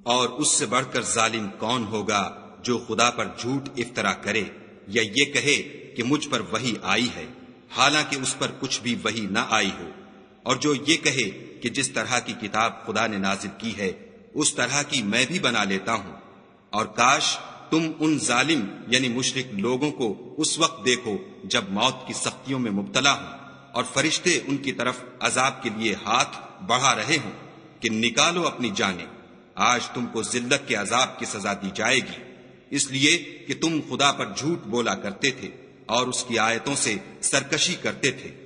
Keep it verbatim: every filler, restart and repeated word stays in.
और उससे बढ़कर जालिम कौन होगा जो खुदा पर झूठ इफ्तरा करे या ये कहे कि मुझ पर वही आई है, हालांकि उस पर कुछ भी वही न आई हो, और जो ये कहे कि जिस तरह की किताब खुदा ने नाजिल की है उस तरह की मैं भी बना लेता हूं। और काश तुम उन जालिम यानी मुशरिक लोगों को उस वक्त देखो जब मौत की सख्तियों में मुब्तला हो और फरिश्ते उनकी तरफ अजाब के लिए हाथ बढ़ा रहे हों कि निकालो अपनी जानें, आज तुमको जिल्लत के अजाब की सजा दी जाएगी, इसलिए कि तुम खुदा पर झूठ बोला करते थे और उसकी आयतों से सरकशी करते थे।